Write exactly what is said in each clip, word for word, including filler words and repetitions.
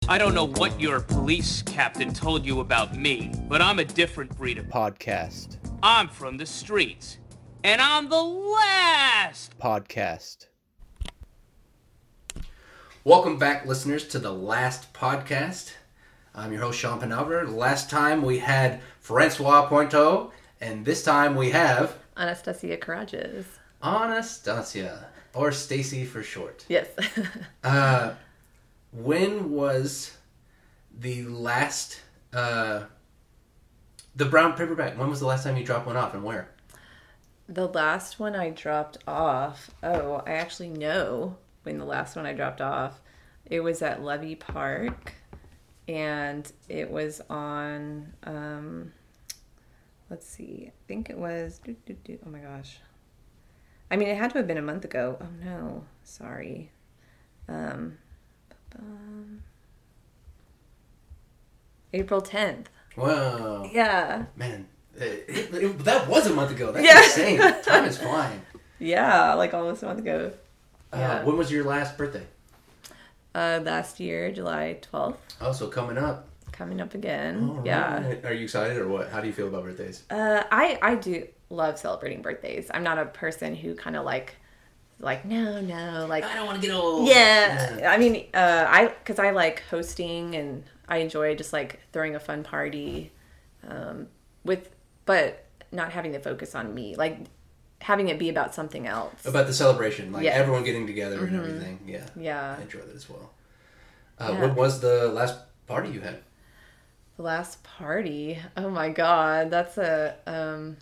I don't know what your police captain told you about me, but I'm a different breed of podcast. I'm from the streets, and I'm the last podcast. Welcome back, listeners, to the last podcast. I'm your host, Sean Penalver. Last time we had Francois Pointeau, and this time we have Anastasia Karajas. Anastasia, or Stacy for short. Yes. uh, when was the last, uh, the brown paperback, when was the last time you dropped one off and where? The last one I dropped off, oh, I actually know when the last one I dropped off. It was at Levy Park, and it was on, um, let's see, I think it was, doo, doo, doo, oh my gosh. I mean, it had to have been a month ago. Oh no, sorry. Um, um April tenth. Wow. Yeah. Man, it, it, it, that was a month ago. That's Yeah. insane. Time is flying. Yeah, like almost a month ago. Uh, Yeah. When was your last birthday? Uh, last year, July twelfth. Oh, so coming up. Coming up again. All Yeah. right. Are you excited or what? How do you feel about birthdays? Uh, I, I do love celebrating birthdays. I'm not a person who kind of like, like, no, no, like, I don't want to get old. yeah. I mean, uh, I, cause I like hosting and I enjoy just like throwing a fun party, um, with, but not having the focus on me, like having it be about something else. About the celebration, like Yes. everyone getting together Mm-hmm. and everything. Yeah. Yeah. I enjoy that as well. Uh, Yeah. What was the last party you had? The last party. Oh my God. That's a, um,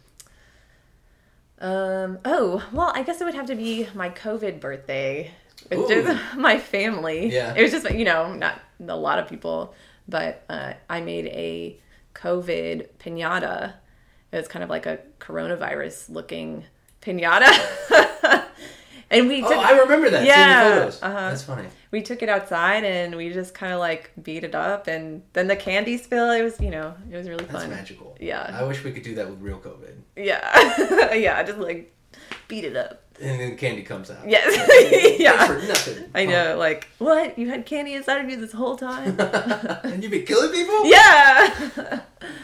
um, oh, well, I guess it would have to be my COVID birthday with Ooh. just my family. Yeah. It was just, you know, not a lot of people, but, uh, I made a COVID piñata. It was kind of like a coronavirus looking piñata. And we took, Oh, I remember that. Yeah, Seeing the photos. uh-huh. That's funny. we took it outside and we just kind of like beat it up, and then the candy spill, it was, you know, it was really That's fun. magical. Yeah. I wish we could do that with real COVID. Yeah. Yeah, just like beat it up. And then candy comes out. Yes. Thanks Yeah. for nothing. I know, like, what? You had candy inside of you this whole time? And you've been killing people? Yeah.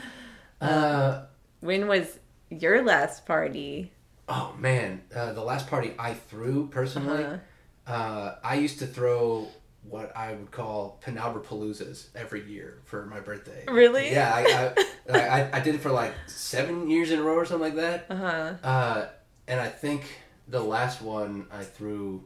Uh, When was your last party? oh, man. Uh, the last party I threw, personally, Uh-huh. uh, I used to throw what I would call Penalver Paloozas every year for my birthday. Really? Yeah, I, I, I, I did it for like seven years in a row or something like that. Uh-huh. Uh, and I think the last one I threw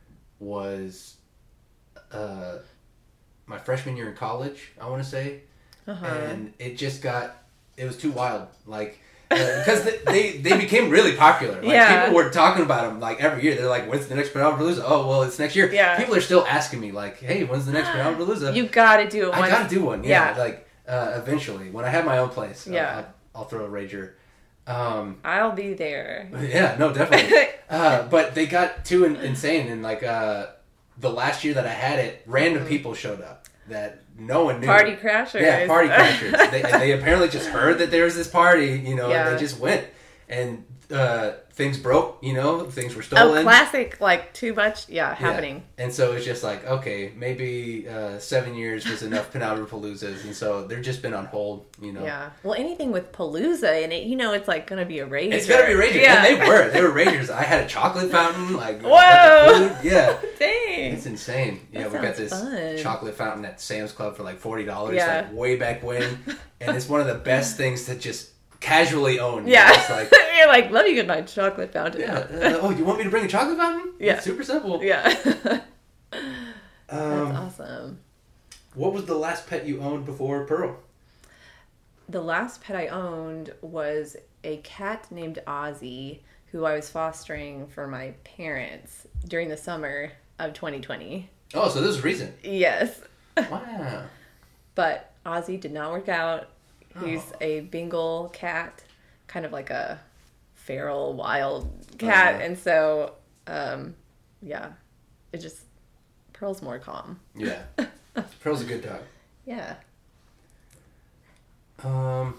was uh, my freshman year in college, I want to say. Uh-huh. And it just got, it was too wild. Like, because they, they they became really popular. Like, Yeah. people were talking about them like every year. They're like, when's the next Penalver Palooza? Oh, well, it's next year. Yeah. People are still asking me, like, hey, when's the next Penalver Palooza? You gotta do it I once. gotta do one, yeah. Yeah. Like, uh, eventually. When I have my own place, Yeah. I'll, I'll, I'll throw a rager. Um, I'll be there. yeah, no, definitely. uh, but they got too in- insane, and like uh, the last year that I had it, random people showed up that no one knew. Party crashers. Yeah, party crashers. they, they apparently just heard that there was this party, you know, Yeah. and they just went. And uh, things broke, you know, things were Oh, stolen. classic, like, too much, yeah, Yeah. happening. And so it's just like, okay, maybe uh, seven years was enough Penalver Paloozas, and so they've just been on hold, you know. Yeah. Well, anything with Palooza in it, you know, it's like gonna be a rager. It's gonna be ragers, Yeah. and they were. They were ragers. I had a chocolate fountain, like Whoa! with the food. Yeah, Dang. it's insane. Yeah, That we got sounds this fun. chocolate fountain at Sam's Club for like forty dollars, Yeah. like way back when, and it's one of the best things to just casually own. you Yeah. know? It's like, You're like, let me get my chocolate fountain yeah. out. uh, oh, you want me to bring a chocolate fountain? Yeah. It's super simple. Yeah. Um, That's awesome. What was the last pet you owned before Pearl? The last pet I owned was a cat named Ozzy, who I was fostering for my parents during the summer of twenty twenty. Oh, so this is recent. Yes. Wow. But Ozzy did not work out. He's Oh. a Bengal cat, kind of like a feral, wild cat. Uh-huh. And so, um, yeah, it just, Pearl's more calm. Yeah. Pearl's a good dog. Yeah. Um,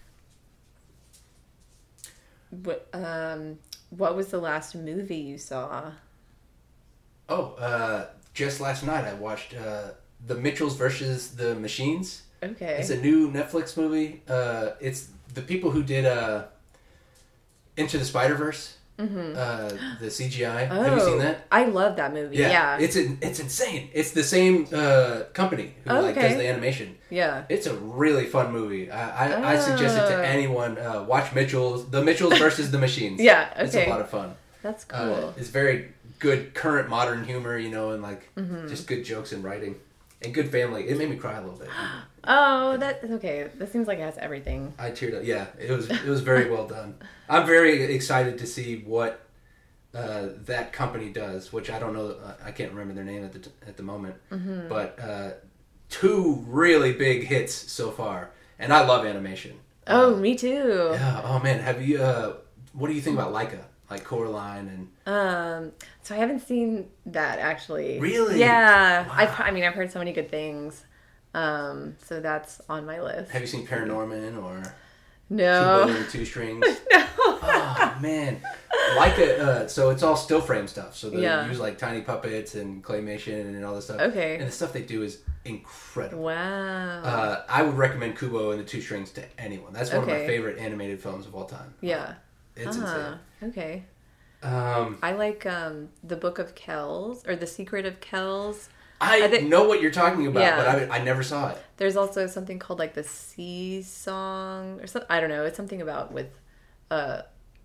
What, um, what was the last movie you saw? oh, uh, just last night I watched uh, The Mitchells versus the Machines. Okay. It's a new Netflix movie. Uh, it's the people who did uh, Into the Spider-Verse. Mm-hmm. Uh, the C G I. Oh, have you seen that? I love that movie. Yeah, yeah. it's in, it's insane. It's the same uh, company who Oh, like okay. does the animation. Yeah. It's a really fun movie. I I, I suggest it Oh. to anyone. Uh, watch Mitchell's The Mitchells versus the Machines. Yeah, It's okay. a lot of fun. That's cool. Uh, it's very good current modern humor, you know, and like Mm-hmm. just good jokes and writing and good family. It made me cry a little bit. Oh, that okay. That seems like it has everything. I teared up. Yeah, it was it was very well done. I'm very excited to see what uh, that company does, which I don't know. Uh, I can't remember their name at the at the moment. Mm-hmm. But uh, two really big hits so far, and I love animation. Oh, Uh, me too. yeah. Oh man, have you? Uh, what do you think about Leica? Like Coraline and Um, so I haven't seen that actually. Really? Yeah. Wow. I've, I mean, I've heard so many good things. Um, so that's on my list. have you seen Paranorman or Two No. Bow and Two Strings? Oh man, Leica. Uh, so it's all still frame stuff. So they Yeah. use like tiny puppets and claymation and all this stuff. Okay. And the stuff they do is incredible. Wow. Uh, I would recommend Kubo and the Two Strings to anyone. That's one of my Okay. favorite animated films of all time. yeah. It's Ah, okay. insane. Um, I like um, the Book of Kells or The Secret of Kells. I, I think- know what you're talking about, Yeah. but I, I never saw it. There's also something called like the Sea Song or something. I don't know. It's something about with uh,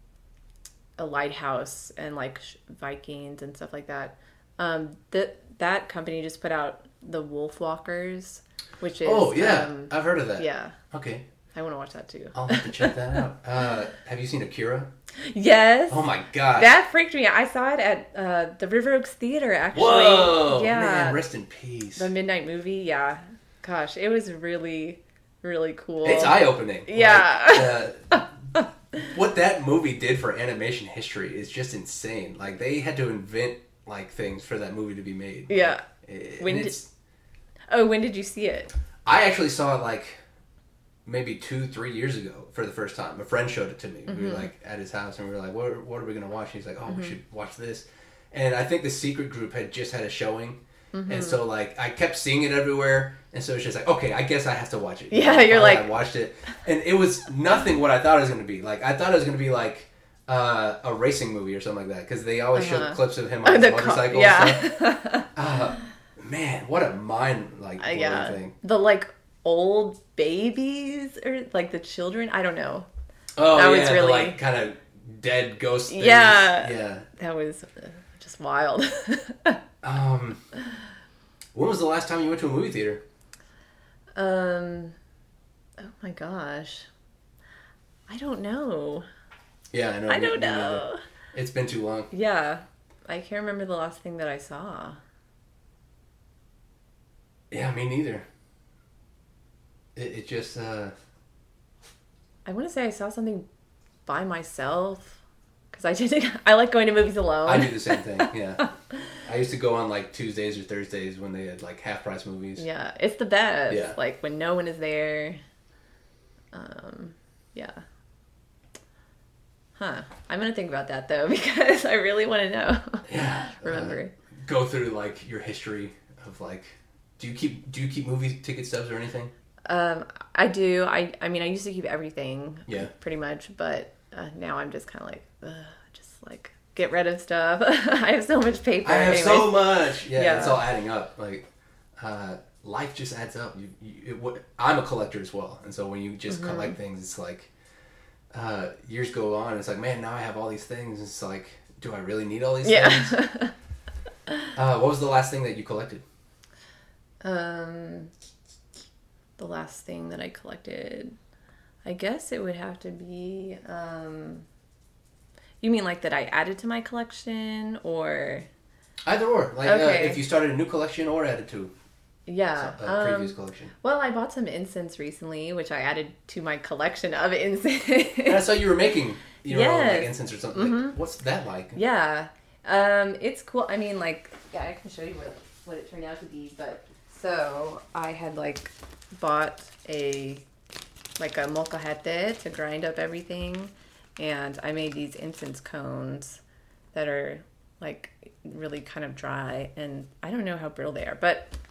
a lighthouse and like sh- Vikings and stuff like that. Um, that that company just put out the Wolfwalkers, which is Oh yeah, um, I've heard of that. yeah. Okay, I want to watch that too. I'll have to check that out. Uh, have you seen Akira? Yes. Oh my god. That freaked me out. I saw it at uh, the River Oaks Theater, actually. Whoa! Yeah. Man, rest in peace. The midnight movie, yeah. Gosh, it was really, really cool. It's eye opening. Yeah. Like, uh, what that movie did for animation history is just insane. Like they had to invent like things for that movie to be made. Yeah. Like, When and did- it's, Oh, when did you see it? I actually saw it like maybe two, three years ago for the first time. A friend showed it to me. We Mm-hmm. were like at his house and we were like, "What? What are we gonna watch?" And he's like, "Oh, we should watch this." And I think the Secret Group had just had a showing, Mm-hmm. and so like I kept seeing it everywhere, and so it's just like, okay, I guess I have to watch it. Yeah, And you're finally like- I watched it, and it was nothing what I thought it was gonna be. Like I thought it was gonna be like. Uh, a racing movie or something like that because they always Uh-huh. show clips of him Oh, on his the co- motorcycle. yeah. And stuff. Uh, man, what a mind like Uh, blowing yeah. thing. The like old babies or like the children. I don't know. Oh That yeah, was the, really- like kind of dead ghost things. Yeah. Yeah. That was uh, just wild. Um, when was the last time you went to a movie theater? um. Oh my gosh. I don't know. Yeah, I know. I me- don't me neither. know. It's been too long. Yeah. I can't remember the last thing that I saw. Yeah, me neither. It, it just uh I want to say I saw something by myself because I didn't. I like going to movies alone. I do the same thing. Yeah, I used to go on like Tuesdays or Thursdays when they had like half price movies. Yeah, it's the best. Yeah. Like when no one is there. Um, yeah. Huh. I'm gonna think about that though because I really want to know. Yeah. Remember. Uh, go through like your history of like. Do you keep Do you keep movie ticket stubs or anything? Um, I do. I. I mean, I used to keep everything. Yeah. Pretty much, but uh, now I'm just kind of like, ugh, just like get rid of stuff. I have so much paper. I have anyways. so much. Yeah, Yeah. it's all adding up. Like, uh, life just adds up. You, you, it, what, I'm a collector as well, and so when you just Mm-hmm. collect things, it's like uh, years go on. It's like, man, now I have all these things. It's like, do I really need all these Yeah. things? Uh, what was the last thing that you collected? Um, the last thing that I collected, I guess it would have to be. Um, you mean like that I added to my collection, or Either or. Like, Okay. uh, if you started a new collection or added to yeah? a um, previous collection. well, I bought some incense recently, which I added to my collection of incense. And I saw you were making your own like Yes. incense or something. Like, what's that like? Yeah, um, it's cool. I mean, like, yeah, I can show you what what it turned out to be. But so I had like bought a like a molcajete to grind up everything, and I made these incense cones that are like really kind of dry, and I don't know how brittle they are, but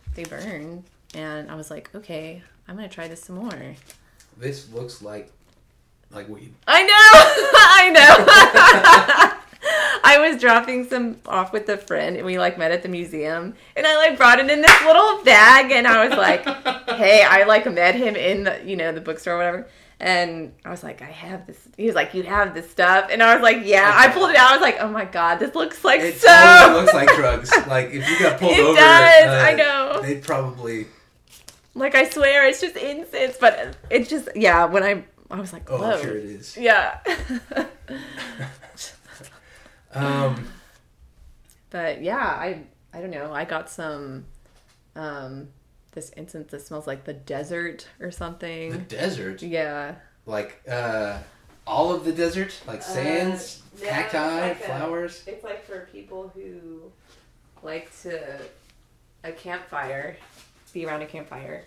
they burn. And I was like, okay, I'm gonna try this some more. This looks like like weed. I know, I know. I was dropping some off with a friend, and we like met at the museum, and I like brought it in this little bag, and I was like, "Hey, I like met him in the you know the bookstore or whatever." And I was like, I have this. He was like, you have this stuff. And I was like, yeah. I pulled it out. I was like, oh my God, this looks like it so. It totally looks like drugs. Like, if you got pulled it over. It does. Uh, I know. They'd probably. Like, I swear, it's just incense. But it's just, yeah, when I, I was like, whoa. Oh, I'm sure it is. Yeah. um. But yeah, I, I don't know. I got some, um, this incense that smells like the desert or something. The desert? Yeah. Like, uh, all of the desert? Like sands, uh, yeah, cacti, like flowers? A, it's like for people who like to, a campfire, be around a campfire.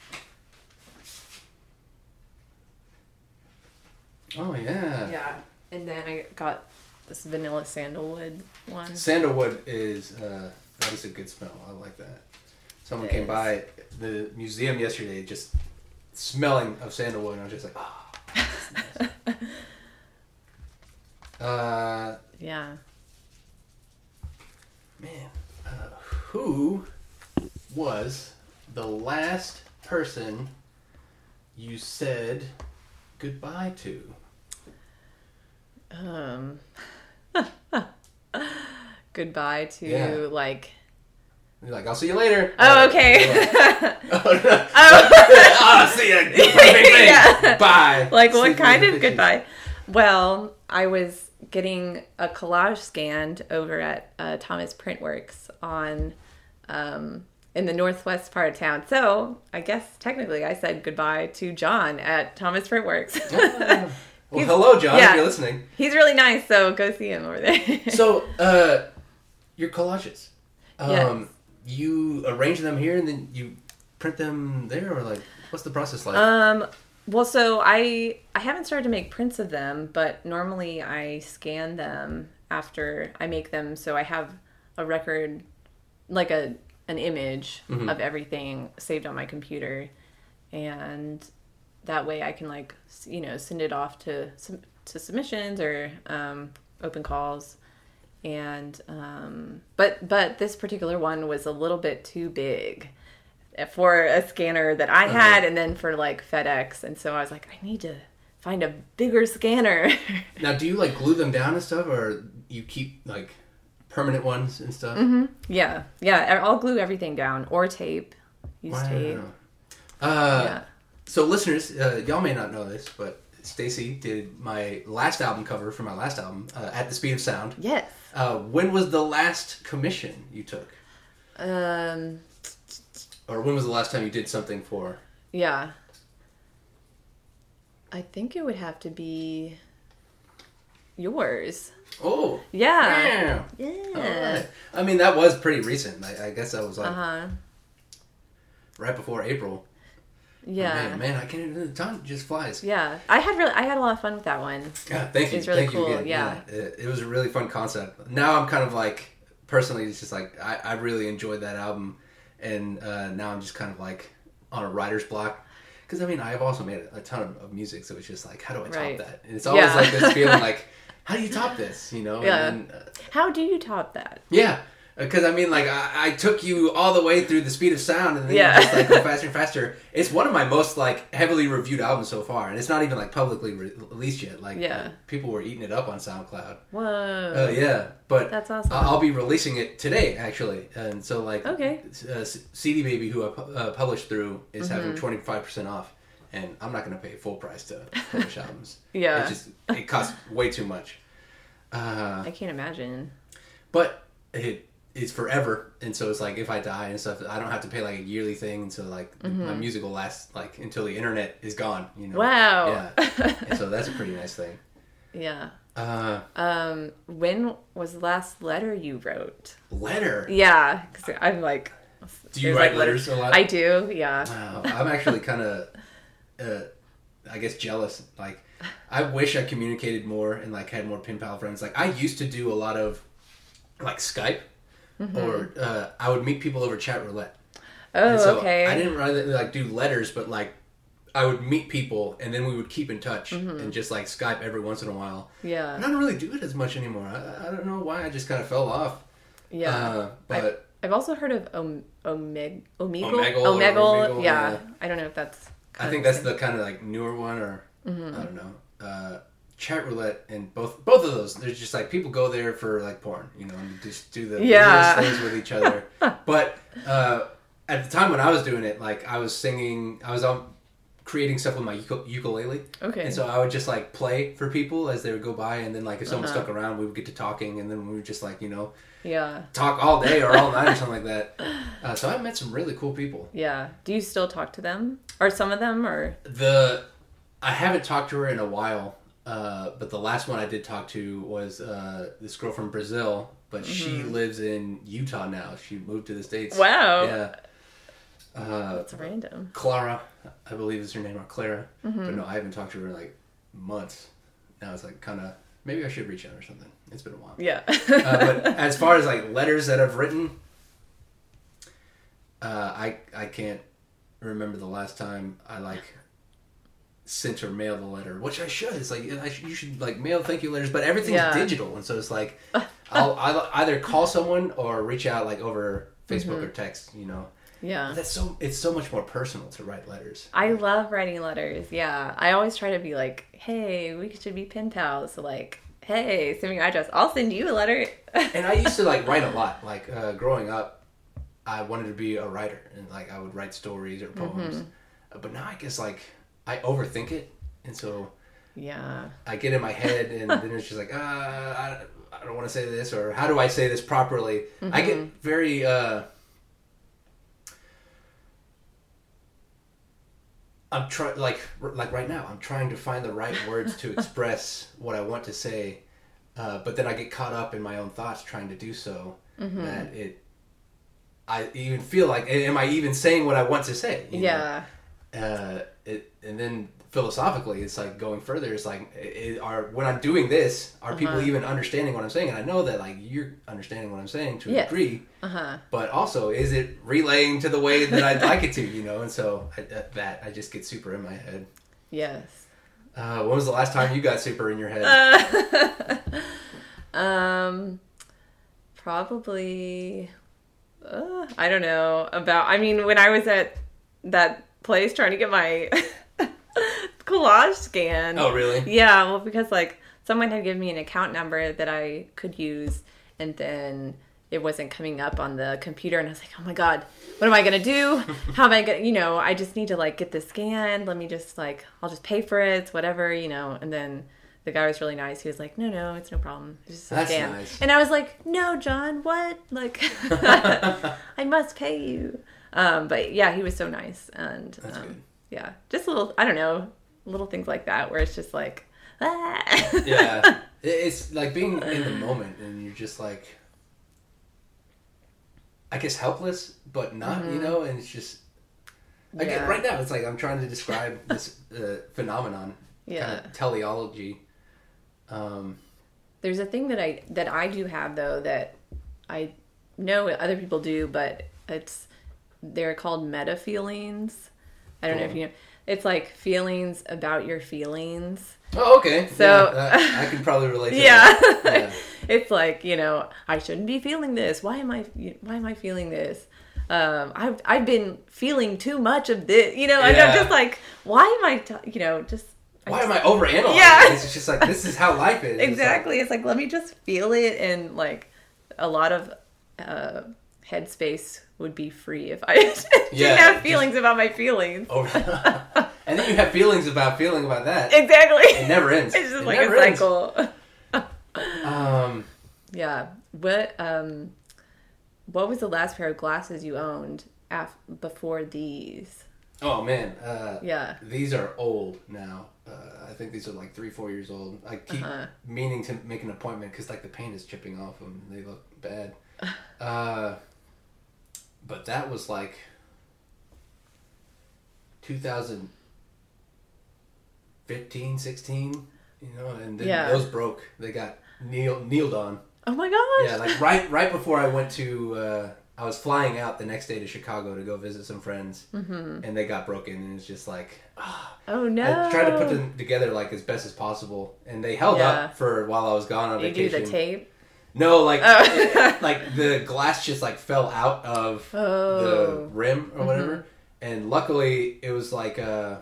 Oh, yeah. Yeah. And then I got this vanilla sandalwood one. Sandalwood is, uh, that is a good smell. I like that. Someone it came is. by the museum yesterday just smelling of sandalwood, and I was just like, oh. Nice. uh, yeah. Man, uh, who was the last person you said goodbye to? Um, goodbye to yeah. like. You're like, I'll see you later. Oh, okay. Like, oh, no. oh. I'll see you. Yeah. Bye. Like, what kind of goodbye? Well, I was getting a collage scanned over at uh, Thomas Printworks on, um, in the northwest part of town. So, I guess technically I said goodbye to John at Thomas Printworks. Oh. Well, hello, John, yeah. if you're listening. He's really nice, so go see him over there. So, uh, your collages. Um, yes. You arrange them here and then you print them there, or like what's the process like? Um, well, so I I haven't started to make prints of them, but normally I scan them after I make them, so I have a record, like a an image mm-hmm. of everything saved on my computer, and that way I can like you know send it off to to submissions or um, open calls. And um but but this particular one was a little bit too big for a scanner that I had, uh-huh. and then for like FedEx, and so I was like, I need to find a bigger scanner. Now, do you like glue them down and stuff, or you keep like permanent ones and stuff? Mm-hmm. Yeah, yeah. I'll glue everything down or tape. Use wow. tape. Uh, yeah. So, listeners, uh, y'all may not know this, but Stacy did my last album cover for my last album, uh, At the Speed of Sound. Yes. Uh, when was the last commission you took? Um. Or when was the last time you did something for? Yeah. I think it would have to be yours. Oh. Yeah. Yeah. Yeah. Right. I mean, that was pretty recent. I, I guess that was like uh-huh. right before April. Yeah. Oh, man, man, I can't. The time just flies. Yeah, I had really, I had a lot of fun with that one. Yeah, thank you. It's really thank cool. You again. Yeah, yeah it, it was a really fun concept. Now I'm kind of like personally, it's just like I, I really enjoyed that album, and uh, now I'm just kind of like on a writer's block. Because I mean, I've also made a ton of, of music, so it's just like, how do I top right. that? And it's always yeah. like this feeling like, how do you top this? You know? Yeah. And then, uh, how do you top that? Yeah. Because, I mean, like, I, I took you all the way through the speed of sound, and then yeah. you just, like, go faster and faster. It's one of my most, like, heavily reviewed albums so far, and it's not even, like, publicly re- released yet. Like, yeah. people were eating it up on SoundCloud. Whoa. Uh, yeah, but that's awesome. I'll be releasing it today, actually. And so, like, okay. uh, C D Baby, who I pu- uh, published through, is mm-hmm. having twenty-five percent off, and I'm not going to pay full price to publish albums. Yeah. It just, it costs way too much. Uh, I can't imagine. But it... it's forever, and so it's like if I die and stuff, I don't have to pay like a yearly thing, and so like mm-hmm. my music will last like until the internet is gone. You know? Wow. Yeah. And so that's a pretty nice thing. Yeah. Uh. Um. When was the last letter you wrote? Letter. Yeah, because I'm like. Do you write like letters a lot? I do. Yeah. Wow. I'm actually kind of, uh, I guess jealous. Like, I wish I communicated more and like had more pen pal friends. Like, I used to do a lot of, like Skype. Mm-hmm. Or uh, I would meet people over chat roulette. Oh, And so okay. I didn't really like do letters, but like I would meet people and then we would keep in touch Mm-hmm. and just like Skype every once in a while. Yeah. And I don't really do it as much anymore. I, I don't know why. I just kind of fell off. Yeah. Uh, but I've also heard of Om- Omeg- Omegle. Omegle or Omegle. Omegle, Yeah. yeah. I don't know if that's. I kind think of that's the kind of like newer one, or Mm-hmm. I don't know. Uh, chat roulette and both both of those. There's just like people go there for like porn, you know, and just do the Yeah. weirdest things with each other. But uh, at the time when I was doing it, like I was singing, I was um, creating stuff with my uk- ukulele. Okay. And so I would just like play for people as they would go by, and then like if someone Uh-huh. stuck around, we would get to talking, and then we would just like you know Yeah. talk all day or all night or something like that. Uh, so I met some really cool people. Yeah. Do you still talk to them, or some of them, or? The I haven't talked to her in a while, uh, but the last one I did talk to was uh, this girl from Brazil, but she lives in Utah now. She moved to the States. Wow. Yeah. Uh, That's random. Clara, I believe is her name, or Clara. But no, I haven't talked to her in like months. Now it's like kind of, maybe I should reach out or something. It's been a while. Yeah. uh, but as far as like letters that I've written, uh, I I can't remember the last time I like sent or mailed a letter, which I should. It's like I should, you should like mail thank you letters, but everything's Yeah. digital, and so it's like I'll, I'll either call someone or reach out like over Facebook Mm-hmm. or text. You know, Yeah. that's so it's so much more personal to write letters. I love writing letters. Yeah. I always try to be like, hey, we should be pen pals. So like, hey, send me your address. I'll send you a letter. And I used to like write a lot. Like uh, growing up, I wanted to be a writer, and like I would write stories or poems. Mm-hmm. Uh, but now I guess like I overthink it, and so Yeah. I get in my head, and then it's just like, uh, I, I don't want to say this, or how do I say this properly? Mm-hmm. I get very. Uh, I'm trying, like, r- like right now, I'm trying to find the right words to express what I want to say, uh, but then I get caught up in my own thoughts trying to do so Mm-hmm. that it. I even feel like, am I even saying what I want to say? you know? Yeah. Uh, it, and then philosophically, it's like going further. It's like, it, are when I'm doing this, are people Uh-huh. even understanding what I'm saying? And I know that like you're understanding what I'm saying to a Yes. degree, Uh huh. but also is it relaying to the way that I'd like it to? You know, and so I, that- that I just get super in my head. Yes. Uh, when was the last time you got super in your head? Uh, um, probably. Uh, I don't know about. I mean, when I was at that place trying to get my collage scanned. Oh, really? Yeah. Well, because like someone had given me an account number that I could use, and then it wasn't coming up on the computer, and I was like, oh my god, what am I gonna do? How am I gonna, you know, I just need to like get this scanned. Let me just like, I'll just pay for it, it's whatever, you know. And then the guy was really nice. He was like, no, no, it's no problem. It's just a That's scan. nice. And I was like, no, John, what? Like, I must pay you. Um, but yeah, he was so nice. And That's um, good. yeah, just little, I don't know, little things like that where it's just like, ah. Yeah, It- it's like being in the moment, and you're just like, I guess helpless, but not, you know. And it's just, I get Yeah. right now. It's like I'm trying to describe this uh, phenomenon, Yeah. kind of teleology. Um, There's a thing that I that I do have though that I know other people do, but it's they're called meta feelings. I don't know if you know. It's like feelings about your feelings. oh, okay. So- yeah, uh, I can probably relate to Yeah. that. Yeah. It's like, you know, I shouldn't be feeling this. Why am I why am I feeling this? Um, I've I've been feeling too much of this. You know, and Yeah. I'm just like, why am I? T- you know, just I Why just- am I overanalyzing? Yeah. It's just like, this is how life is. It's like- Exactly. It's like, let me just feel it, and like a lot of uh, headspace would be free if I didn't Yeah, have just- feelings about my feelings. over. And then you have feelings about feeling about that. Exactly. It never ends. It's just It like a never ends. cycle. Um, Yeah. What um, what was the last pair of glasses you owned af- before these? oh man, uh, Yeah. these are old now. Uh, I think these are like three, four years old. I keep Uh-huh. meaning to make an appointment because like the paint is chipping off them. They look bad. Uh, but that was like two thousand fifteen, sixteen, you know, and then Yeah. those broke. They got kneel, kneeled on. Oh my gosh. Yeah, like right right before I went to uh, I was flying out the next day to Chicago to go visit some friends, Mm-hmm. and they got broken, and it's just like, ah. Oh no! I tried to put them together like as best as possible, and they held Yeah. up for while I was gone on You vacation. do the tape. No, like Oh. it- like the glass just like fell out of Oh. the rim or whatever, and luckily it was like uh,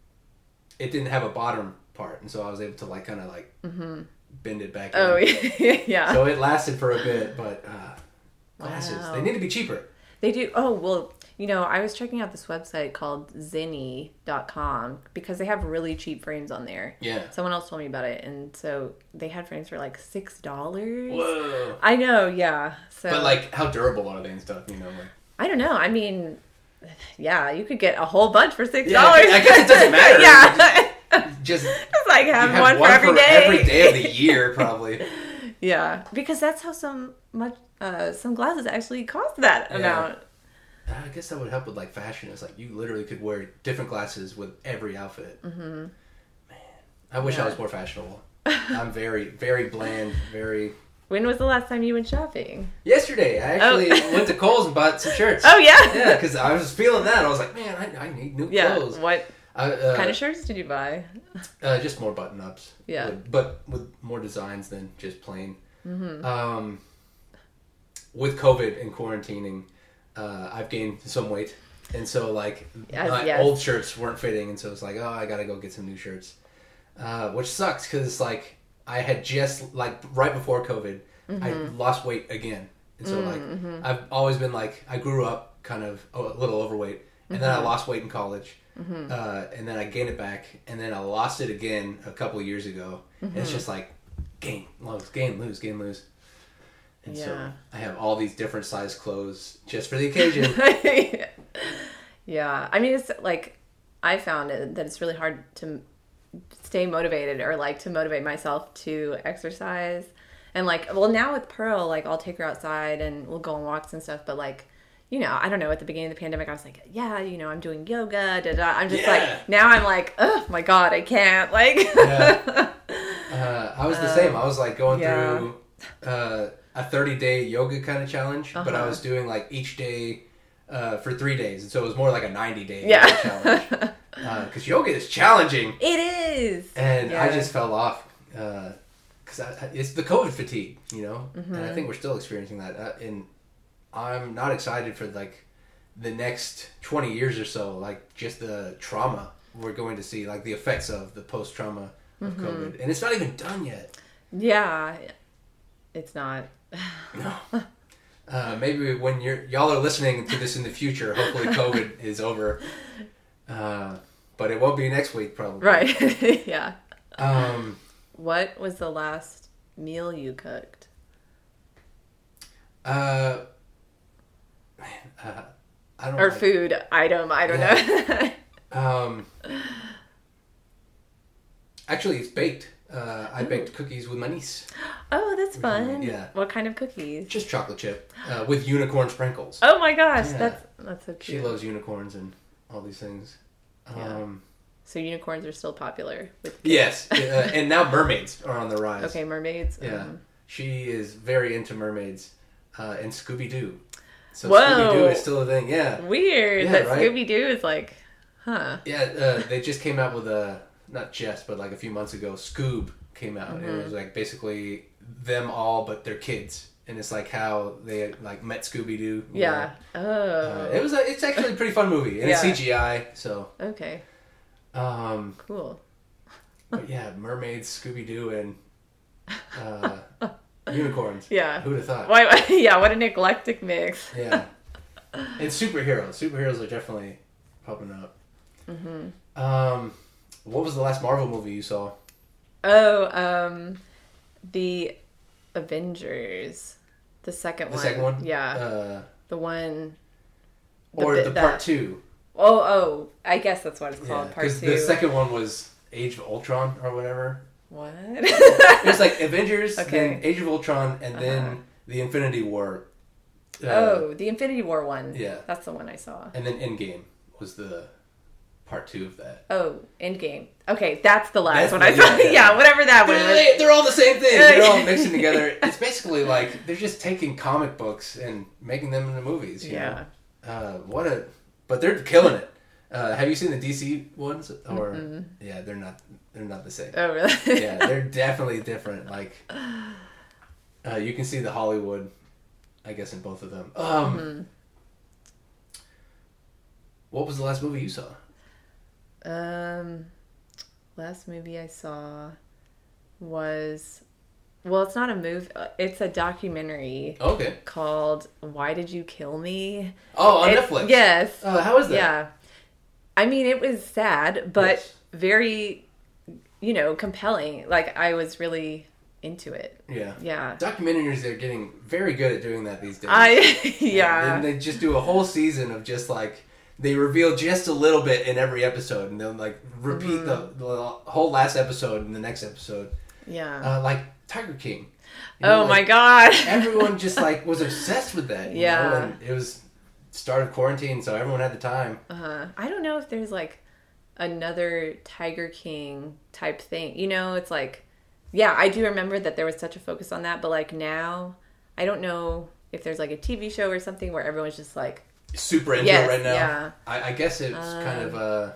it didn't have a bottom part, and so I was able to like kind of like bend it back. Oh in. yeah. So it lasted for a bit, but uh, glasses Wow. they need to be cheaper. They do. Oh, well, you know, I was checking out this website called zinni dot com because they have really cheap frames on there. Yeah. Someone else told me about it. And so they had frames for like six dollars. Whoa. I know, yeah. So, But like, how durable are they and stuff? You know, like. I don't know. I mean, yeah, you could get a whole bunch for six Yeah, dollars. I guess it doesn't matter. Yeah. Just It's like you having have one, for every day. every day of the year, probably. Yeah, because that's how some much uh, some glasses actually cost that Yeah. amount. I guess that would help with like fashion. It's like you literally could wear different glasses with every outfit. Mm-hmm. Man, I wish I Yeah. was more fashionable. I'm very, very bland. Very. When was the last time you went shopping? Yesterday, I actually Oh. went to Kohl's and bought some shirts. Oh yeah, Yeah, because I was feeling that. I was like, man, I, I need new yeah. clothes. What I, uh, kind of shirts did you buy? Uh, just more button ups. Yeah. With, but with more designs than just plain. Mm-hmm. Um, with COVID and quarantining, uh, I've gained some weight. And so, like, Yes, my yes. old shirts weren't fitting. And so it's like, oh, I got to go get some new shirts. Uh, which sucks because, like, I had just, like, right before COVID, I lost weight again. And so, like, I've always been, like, I grew up kind of a little overweight. And then I lost weight in college. Uh, and then I gained it back. And then I lost it again a couple of years ago. And it's just like, gain, lose, gain, lose, gain, lose. And so Yeah. I have all these different size clothes just for the occasion. Yeah, I mean, it's like I found it, that it's really hard to stay motivated or like to motivate myself to exercise. And like, well, now with Pearl, like I'll take her outside and we'll go on walks and stuff. But like, you know, I don't know. At the beginning of the pandemic, I was like, yeah, you know, I'm doing yoga. Da, da. I'm just Yeah. like, now I'm like, oh my god, I can't. Like, Yeah. Uh, I was the same. I was like going yeah. through uh, a thirty day yoga kind of challenge, but I Uh-huh. was doing like each day uh, for three days. And so it was more like a ninety day Yeah. yoga challenge. Because yoga is challenging. it is. And Yeah. I just fell off. Because I it's the COVID fatigue, you know? And I think we're still experiencing that. Uh, and I'm not excited for like the next twenty years or so, like just the trauma we're going to see, like the effects of the post trauma of COVID. And it's not even done yet. Yeah, it's not. No. Uh, maybe when you're y'all are listening to this in the future, hopefully COVID is over. Uh, but it won't be next week, probably. Right. Yeah. Um, What was the last meal you cooked? uh, man, uh, I don't Or like, food item, I don't know. Um, actually, it's baked. Uh, I baked cookies with my niece. Oh, that's fun. Yeah. What kind of cookies? Just chocolate chip uh, with unicorn sprinkles. Oh my gosh, Yeah. that's that's so She cute. loves unicorns and all these things. Yeah. Um, So unicorns are still popular with yes, uh, and now mermaids are on the rise. Okay, mermaids. Yeah, um, she is very into mermaids uh, and Scooby Doo. So Whoa. Scooby Doo is still a thing. Yeah, weird Yeah, that right? Scooby Doo is like, huh? yeah. Uh, they just came out with a not just, but like a few months ago, Scoob came out, and it was like basically them all, but their kids, and it's like how they like met Scooby Doo. Yeah. Oh. Uh, it was a, it's actually a pretty fun movie, and it's Yeah. C G I. So, Okay. um, Cool. but yeah, mermaids, Scooby Doo, and uh, unicorns. Yeah. Who'd have thought? Why? Yeah. What an eclectic mix. Yeah. And superheroes. Superheroes are definitely popping up. Mm-hmm. Um, what was the last Marvel movie you saw? Oh, um, the Avengers, the second The one. second one? Yeah. Uh, The one. or bit the that- part two? Oh, oh, I guess that's what it's Yeah, called. Part because two. the second one was Age of Ultron or whatever. What? It was like Avengers, Okay. then Age of Ultron, and then Uh-huh. the Infinity War. Uh, oh, the Infinity War one. Yeah. That's the one I saw. And then Endgame was the part two of that. Oh, Endgame. Okay, that's the last That's one the- I saw. yeah, Yeah, yeah. whatever that one They're, was. they, they're all the same thing. They're all mixing together. It's basically like they're just taking comic books and making them into movies. You Yeah. know? Uh, what a, but they're killing it. Uh, have you seen the D C ones? Or Mm-mm. yeah, they're not. They're not the same. Oh, really? Yeah, they're definitely different. Like, uh, you can see the Hollywood, I guess, in both of them. Um, Mm-hmm. What was the last movie you saw? Um, last movie I saw was, well, it's not a movie. It's a documentary Okay. called "Why Did You Kill Me?" Oh, on It's- Netflix. Yes. Uh, how was that? Yeah. I mean, it was sad, but Yes. very, you know, compelling. Like, I was really into it. Yeah. Yeah. Documentaries, they're getting very good at doing that these days. I, yeah. And they just do a whole season of just like, they reveal just a little bit in every episode, and they'll like repeat Mm-hmm. the, the whole last episode in the next episode. Yeah. Uh, like Tiger King. You Oh know, my like, god. everyone just like was obsessed with that. You Yeah. know? And it was start of quarantine, so everyone had the time. Uh-huh. I don't know if there's like another Tiger King type thing. You know, it's like, yeah, I do remember that there was such a focus on that, but like now, I don't know if there's like a T V show or something where everyone's just like, Super into Yes, it right now. yeah. I, I guess it's kind of uh,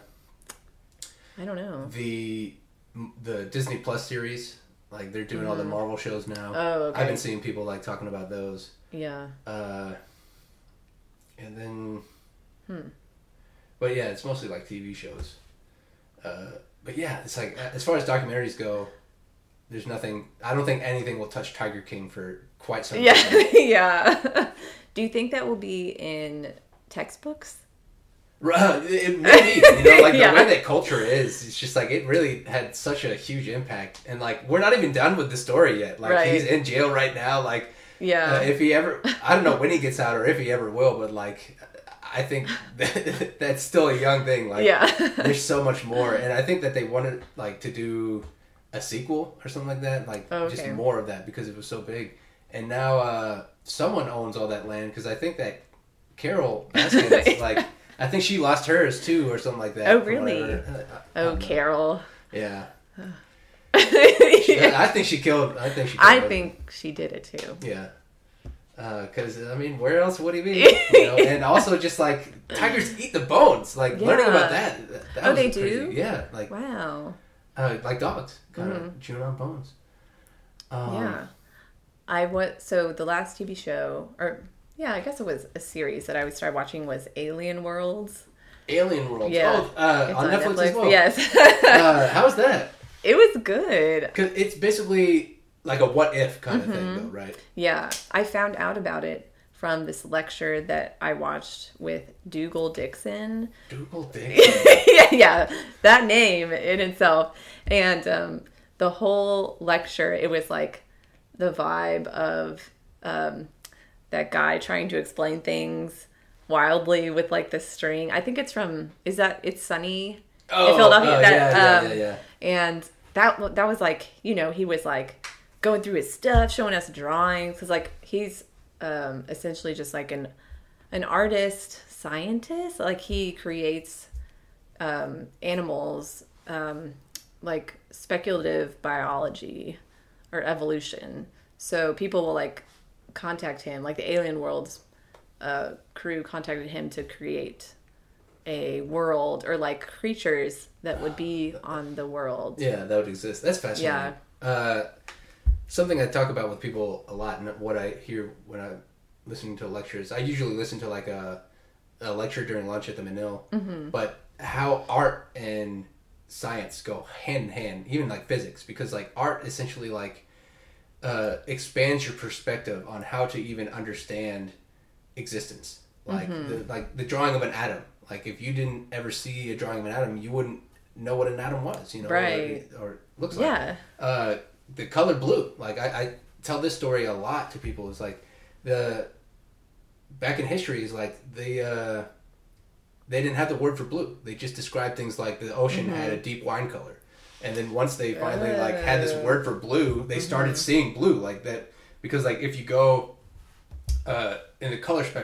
I don't know. the the Disney Plus series. Like they're doing all the Marvel shows now. Oh, okay. I've been seeing people like talking about those. Yeah. Uh, and then, Hmm. but yeah, it's mostly like T V shows. Uh, but yeah, it's like as far as documentaries go, there's nothing. I don't think anything will touch Tiger King for quite some Yeah. time. Yeah. Do you think that will be in textbooks? Right, it maybe, you know, like the Yeah. way that culture is, it's just like it really had such a huge impact, and like we're not even done with the story yet. Like Right. he's in jail right now. Like Yeah. uh, if he ever, I don't know when he gets out or if he ever will, but like I think that, that's still a young thing. Like Yeah. there's so much more, and I think that they wanted like to do a sequel or something like that, like Oh, just okay. more of that because it was so big, and now uh, someone owns all that land because I think that Carol Baskins like. I think she lost hers too, or something like that. Oh, from really? whatever. I- I Oh, don't know. Carol. Yeah. I I think she killed. I think she. Killed her. think she did it too. Yeah. Because I mean, where else would he be? You know? And also, just like tigers eat the bones. Like learning Yeah. about that. that, that Oh, was they crazy. do? Yeah, like Wow. uh, like dogs, kind of Mhm. chewing on bones. Um, Yeah. I was so the last T V show, or yeah, I guess it was a series that I would start watching was Alien Worlds. Alien World. Yeah. Oh, uh, It's on, Netflix, as well. Yes. uh, how's that? It was good. Because it's basically like a what if kind of thing, Mm-hmm. though, right? Yeah, I found out about it from this lecture that I watched with Dougal Dixon. Dougal Dixon. yeah, yeah, that name in itself. And um, the whole lecture, it was like the vibe of um, that guy trying to explain things wildly with like the string. I think it's from, is that, it's Sunny Oh, in Philadelphia. oh, that, yeah, yeah, um, yeah, yeah. And that that was like, you know, he was like going through his stuff, showing us drawings. Because like he's um, essentially just like an an artist scientist. Like he creates um, animals, um, like speculative biology or evolution. So people will like contact him, like the Alien Worlds uh, crew contacted him to create a world or like creatures that would be on the world. Yeah, that would exist. That's fascinating. Yeah. Uh, something I talk about with people a lot, and what I hear when I'm listening to lectures. I usually listen to like a, a lecture during lunch at the Manil, Mm-hmm. but how art and science go hand in hand, even like physics, because like art essentially like uh, expands your perspective on how to even understand existence. Like Mm-hmm. the, like the drawing of an atom. Like if you didn't ever see a drawing of an atom, you wouldn't know what an atom was, you know, Right. or, or looks like. Yeah. Uh, the color blue. Like I, I tell this story a lot to people. It's like the back in history is like they uh, they didn't have the word for blue. They just described things like the ocean Mm-hmm. had a deep wine color, and then once they finally like had this Oh. word for blue, they started seeing blue like that because like if you go uh, in the color spectrum.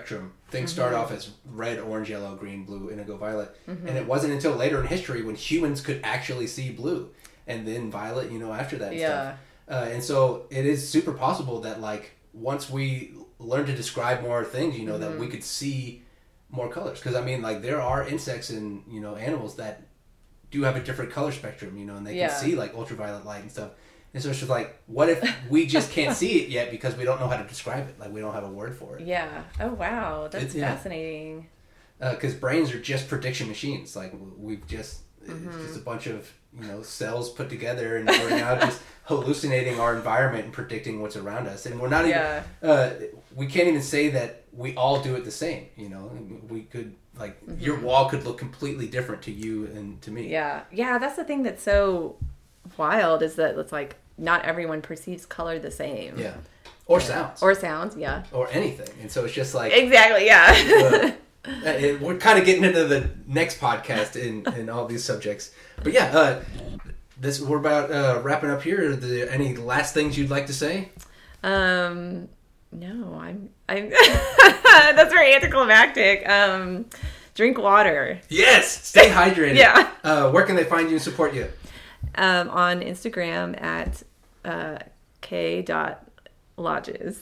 Things Mm-hmm. start off as red, orange, yellow, green, blue, indigo, violet. Mm-hmm. And it wasn't until later in history when humans could actually see blue. And then violet, you know, after that and Yeah. stuff. Uh, and so it is super possible that, like, once we learn to describe more things, you know, Mm-hmm. that we could see more colors. Because, I mean, like, there are insects and, you know, animals that do have a different color spectrum, you know, and they Yeah. can see, like, ultraviolet light and stuff. And so it's just like, what if we just can't see it yet because we don't know how to describe it? Like, we don't have a word for it. Yeah. Oh, wow. That's It's- yeah. fascinating. Because brains are just prediction machines. Like, we've just, Mm-hmm. it's just a bunch of, you know, cells put together, and we're now just hallucinating our environment and predicting what's around us. And we're not Yeah. even, uh, we can't even say that we all do it the same, you know? We could, like, your wall could look completely different to you and to me. Mm-hmm. Yeah. Yeah, that's the thing that's so wild is that it's like not everyone perceives color the same. Yeah. Or sounds. Or sounds, yeah. Or anything. And so it's just like, Exactly, yeah. uh, it, we're kind of getting into the next podcast in, in all these subjects. But yeah, uh, this we're about uh, wrapping up here. Are there any last things you'd like to say? um no, I'm I'm that's very anticlimactic. Um drink water. Yes! Stay hydrated. Yeah. Uh, where can they find you and support you? Um on Instagram at uh k dot lodges.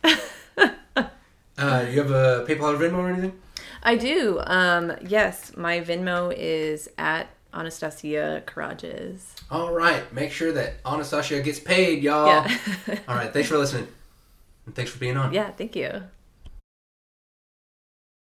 Uh, you have a PayPal or Venmo or anything? I do. Um yes, my Venmo is at Anastasia Karages. All right. Make sure that Anastasia gets paid, y'all. Yeah. All right. Thanks for listening. And thanks for being on. Yeah, thank you.